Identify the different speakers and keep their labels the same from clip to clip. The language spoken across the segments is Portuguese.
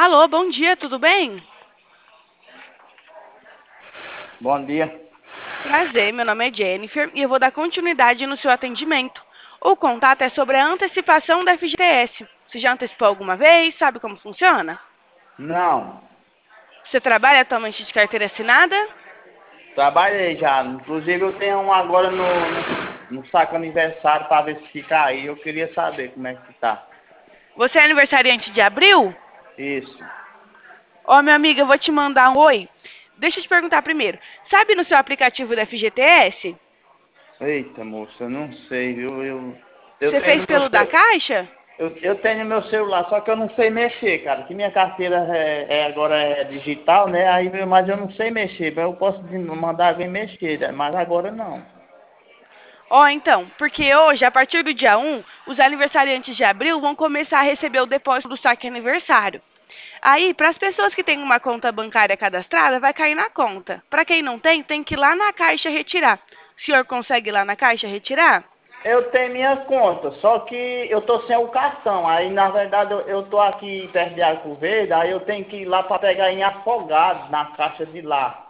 Speaker 1: Alô, bom dia, tudo bem?
Speaker 2: Bom dia.
Speaker 1: Prazer, meu nome é Jennifer e eu vou dar continuidade no seu atendimento. O contato é sobre a antecipação da FGTS. Você já antecipou alguma vez? Sabe como funciona?
Speaker 2: Não,
Speaker 1: Você trabalha atualmente de carteira assinada?
Speaker 2: trabalhei já. Inclusive eu tenho um agora no saco aniversário para ver se fica aí. Eu queria saber como é que tá.
Speaker 1: Você é aniversariante de abril?
Speaker 2: Isso.
Speaker 1: Ó, minha amiga, eu vou te mandar um oi. Deixa eu te perguntar primeiro. Sabe no seu aplicativo da FGTS?
Speaker 2: Eita, moça, eu não sei, viu? Eu
Speaker 1: Você
Speaker 2: tenho
Speaker 1: fez
Speaker 2: no meu
Speaker 1: pelo da Caixa?
Speaker 2: eu tenho no meu celular, só que eu não sei mexer, cara. Que minha carteira agora é digital, né? Mas eu não sei mexer. Mas eu posso mandar alguém mexer, né? Mas agora não.
Speaker 1: Ó, então, porque hoje, a partir do dia 1, os aniversariantes de abril vão começar a receber o depósito do saque aniversário. Aí, para as pessoas que têm uma conta bancária cadastrada, vai cair na conta. Para quem não tem, tem que ir lá na Caixa retirar. O senhor consegue ir lá na Caixa retirar?
Speaker 2: Eu tenho minha conta, só que eu tô sem o cartão. Aí, na verdade, eu tô aqui perto de Arco Verde, aí eu tenho que ir lá para pegar em Afogado, na caixa de lá.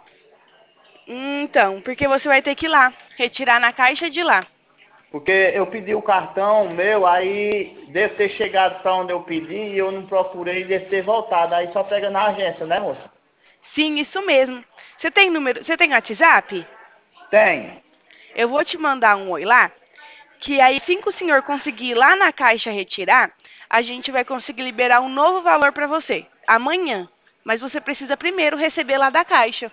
Speaker 1: Então, porque você vai ter que ir lá, retirar na Caixa de lá.
Speaker 2: Porque eu pedi o cartão meu, aí deve ter chegado para onde eu pedi e eu não procurei, deve ter voltado. Aí só pega na agência, né, moça?
Speaker 1: Sim, isso mesmo. Você tem WhatsApp?
Speaker 2: Tem.
Speaker 1: Eu vou te mandar um oi lá, que aí assim que o senhor conseguir ir lá na Caixa retirar, a gente vai conseguir liberar um novo valor para você, amanhã. Mas você precisa primeiro receber lá da Caixa.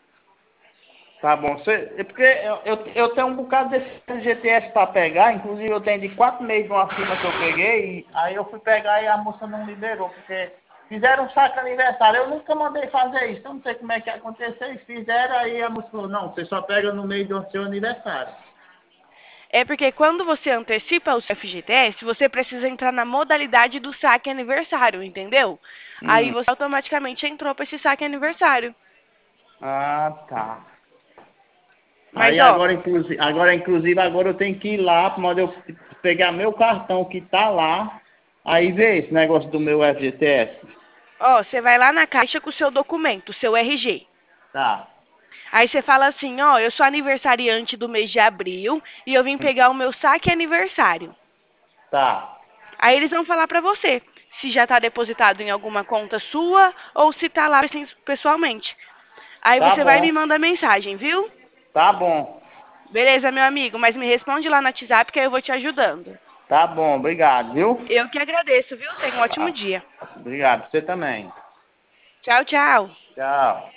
Speaker 2: Tá bom. É porque eu tenho um bocado desse GTS para pegar, inclusive eu tenho de 4 meses de uma firma que eu peguei, e aí eu fui pegar e a moça não liberou, porque fizeram um saco aniversário. Eu nunca mandei fazer isso, eu não sei como é que aconteceu, e fizeram, aí a moça falou, não, você só pega no meio do seu aniversário.
Speaker 1: É porque quando você antecipa o seu FGTS, você precisa entrar na modalidade do saque aniversário, entendeu? Aí
Speaker 2: Hum.
Speaker 1: você automaticamente entrou para esse saque aniversário.
Speaker 2: Ah, tá.
Speaker 1: Mas
Speaker 2: Aí
Speaker 1: ó,
Speaker 2: agora eu tenho que ir lá, para eu pegar meu cartão que tá lá, aí ver esse negócio do meu FGTS.
Speaker 1: você vai lá na Caixa com o seu documento, o seu RG.
Speaker 2: Tá,
Speaker 1: Aí você fala assim, ó, eu sou aniversariante do mês de abril e eu vim pegar o meu saque aniversário.
Speaker 2: tá,
Speaker 1: Aí eles vão falar para você se já está depositado em alguma conta sua ou se está lá pessoalmente. Aí
Speaker 2: tá
Speaker 1: você vai e me
Speaker 2: bom,
Speaker 1: manda mensagem, viu?
Speaker 2: tá bom.
Speaker 1: Beleza, meu amigo, mas me responde lá no WhatsApp que aí eu vou te ajudando.
Speaker 2: Tá bom, obrigado, viu?
Speaker 1: Eu que agradeço, viu? Tenha um ótimo
Speaker 2: Tá.
Speaker 1: dia.
Speaker 2: Obrigado, você também.
Speaker 1: Tchau, tchau.
Speaker 2: Tchau.